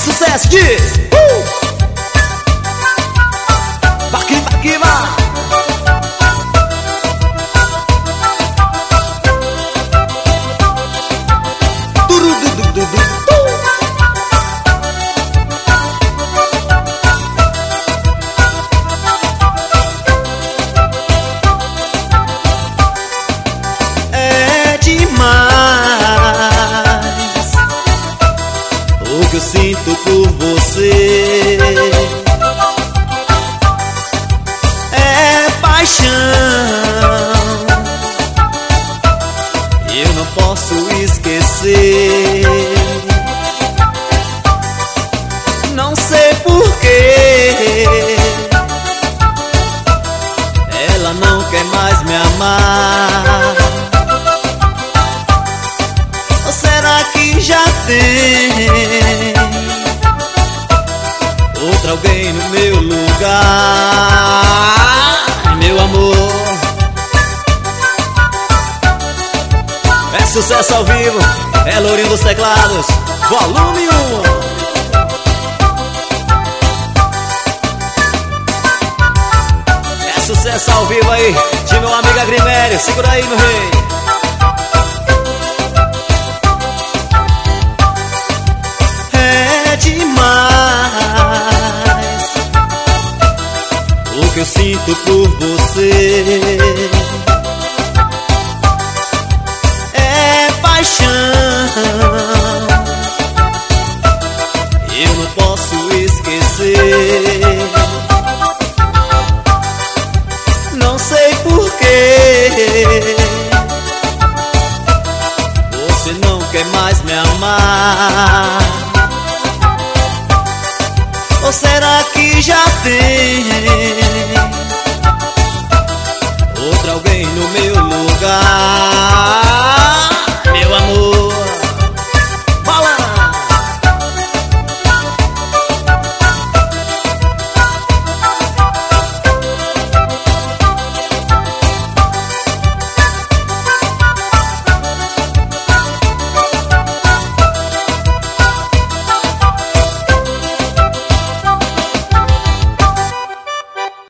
sucesso, diz! Baqui, vai! É demais o que eu sinto por você. É paixão, eu não posso esquecer. Não sei porquê ela não quer mais me amar. Ou será que já tem outro alguém no meu lugar? Meu amor, é sucesso ao vivo, é Lourinho dos Teclados, volume 1. Sucesso ao vivo aí, de meu amigo Agrimério, segura aí, meu rei. É demais o que eu sinto por você. É paixão, eu não posso esquecer. Não sei porquê você não quer mais me amar. Ou será que já tem outro alguém no meu lugar?